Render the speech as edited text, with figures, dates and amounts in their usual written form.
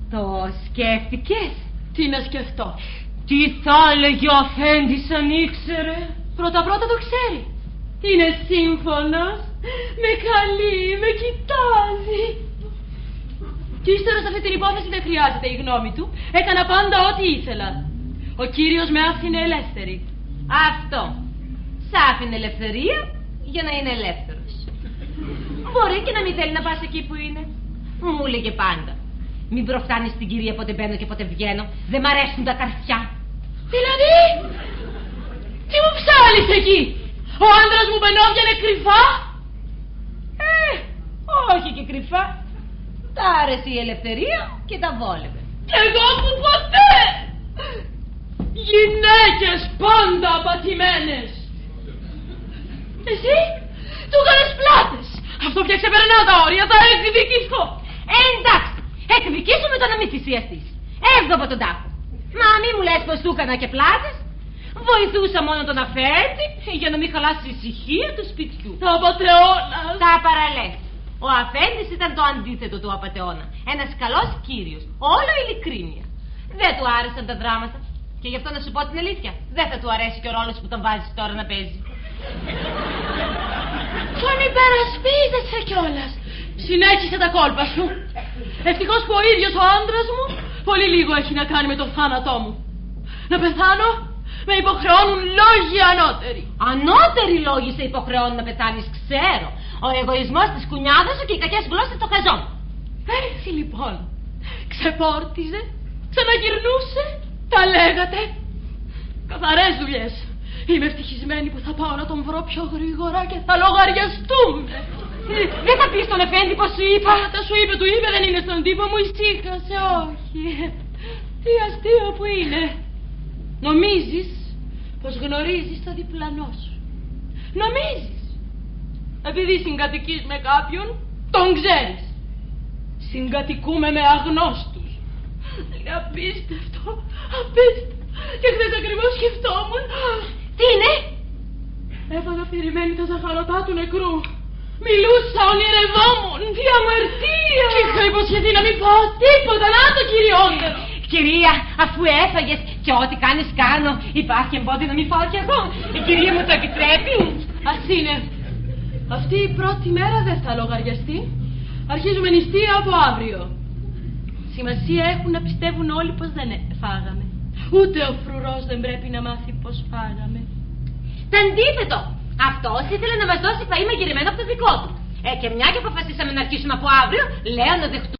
Το σκέφτηκες? Τι να σκεφτώ? Τι θα έλεγε ο αφέντης αν ήξερε? Πρώτα το ξέρει. Είναι σύμφωνος, με καλεί, με κοιτάζει. Κι ύστερα σε αυτή την υπόθεση δεν χρειάζεται η γνώμη του. Έκανα πάντα ό,τι ήθελα. Ο κύριος με άφηνε ελεύθερη. Αυτό. Σ' άφηνε ελευθερία για να είναι ελεύθερος. Μπορεί και να μην θέλει να πας εκεί που είναι. Μου έλεγε πάντα: μην προφτάνεις την κυρία πότε μπαίνω και πότε βγαίνω. Δεν μ' αρέσουν τα καρφιά. Δηλαδή, τι μου ψάλεις εκεί? Ο άντρας μου μπαινόβγαινε κρυφά? Όχι και κρυφά. Τ' άρεσε η ελευθερία και τα βόλευε. Κι εγώ που ποτέ! Γυναίκες πάντα απατημένες. Εσύ του έκανες πλάτες. Αυτό πια ξεπερνά τα όρια, θα εκδικηθώ. Εντάξει, εκδικήσω με το να μην θυσιαστείς. Έβγα από τον τάφο. Μα μη μου λες πως του έκανα και πλάτες. Βοηθούσα μόνο τον αφέντη για να μην χαλάσει η ησυχία του σπιτιού. Τα απατεώνας. Τα παραλές. Ο αφέντης ήταν το αντίθετο του απατεώνα. Ένας καλός κύριος, όλο ειλικρίνεια. Δεν του άρεσαν τα δράματα. Και γι' αυτό να σου πω την αλήθεια, δεν θα του αρέσει και ο ρόλος που τον βάζεις τώρα να παίζει. Τον υπερασπίζεσαι κιόλας. Συνέχισε τα κόλπα σου. Ευτυχώς που ο ίδιος ο άντρας μου πολύ λίγο έχει να κάνει με το θάνατό μου. Να πεθάνω με υποχρεώνουν λόγοι ανώτεροι. Ανώτεροι λόγοι σε υποχρεώνουν να πεθάνεις, ξέρω. Ο εγωισμός της κουνιάδας σου και οι κακές γλώσσες των χαζών. Έτσι λοιπόν, ξεπόρτιζε, ξαναγυρνούσε, τα λέγατε. Καθαρές δουλειές. Είμαι ευτυχισμένη που θα πάω να τον βρω πιο γρήγορα και θα λογαριαστούμε. Δεν θα πεις στον εφέντη πως σου είπα? Τα σου είπε, του είπε, δεν είναι στον τύπο, μου ησύχασε, όχι. Τι αστείο που είναι. Νομίζεις πως γνωρίζεις το διπλανό σου. Νομίζεις. Επειδή συγκατοικείς με κάποιον, τον ξέρεις. Συγκατοικούμε με αγνώστους. Είναι απίστευτο, απίστευτο. Και χθες ακριβώς σκεφτόμουν. Τι είναι? Έφαγα αφηρημένη τα ζαχαρωτά του νεκρού. Μιλούσα, ονειρευόμουν. Τι αμαρτία. Και είχα υποσχεθεί να μην πω τίποτα. Να το κυριότερο. Κυρία, αφού έφαγες και ό,τι κάνεις κάνω, υπάρχει εμπόδιο να μην φάω κι εγώ? Η κυρία μου το επιτρέπει? Ας είναι. Αυτή η πρώτη μέρα δεν θα λογαριαστεί. Αρχίζουμε νηστεία από αύριο. Σημασία έχουν να πιστεύουν όλοι πως δεν φάγαμε. Ούτε ο φρουρός δεν πρέπει να μάθει πως φάγαμε. Το αντίθετο. Αυτός ήθελε να μας δώσει φαΐ μαγειρεμένο από το δικό του. Και μια και αποφασίσαμε να αρχίσουμε από αύριο, λέω να δεχτούμε.